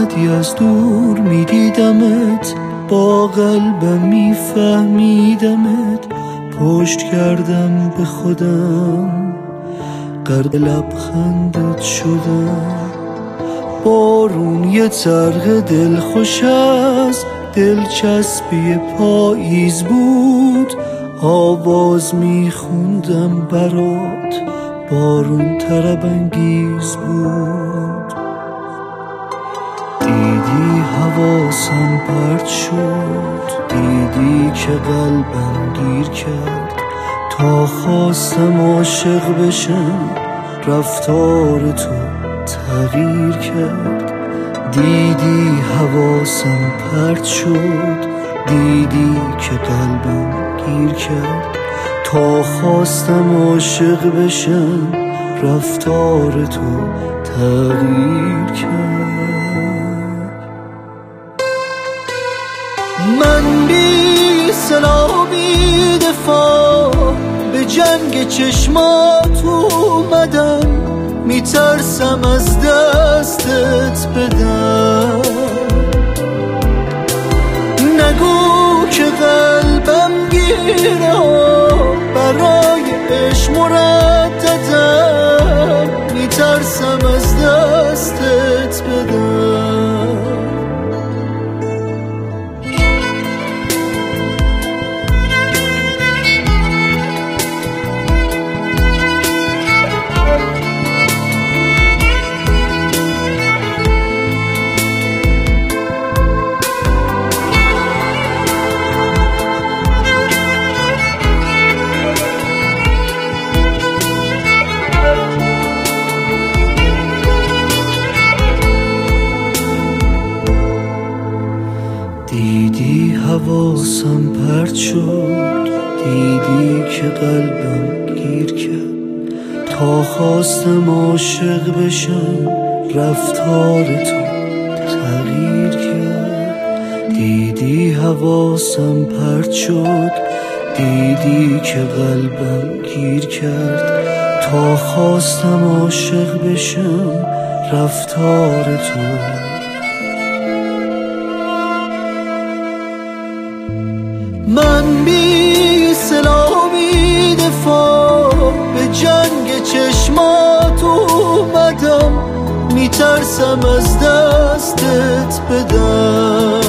اومدی از دور میدیدمت، با قلبم میفهمیدمت، پشت کردم به خودم، غرق لبخندت شدم. بارون یه طرح دلخوش از دلچسبی پاییز بود، آواز میخوندم برات، بارون طرب انگیز بود. دیدی حواسم پرت شد، دیدی که قلبم گیر کرد، تا خواستم عاشق بشم رفتار تو تغییر کرد. دیدی حواسم پرت شد، دیدی که قلبم گیر کرد، تا خواستم عاشق بشم رفتار تو تغییر کرد. من بی سلاح بی دفاع به جنگ چشمات اومدم، میترسم از دستت بدم. نگو که قلبم گیره برای عشق مرددم، میترسم از دستت بدم. دیدی حواسم پرت شد، دیدی که قلبم گیر کرد، تا خواستم عاشق بشم رفتار تو تغییر کرد. دیدی حواسم پرت شد، دیدی که قلبم گیر کرد، تا خواستم عاشق بشم رفتار تو. من بی سلاح بی دفاع به جنگ چشمات اومدم، میترسم از دستت بدم.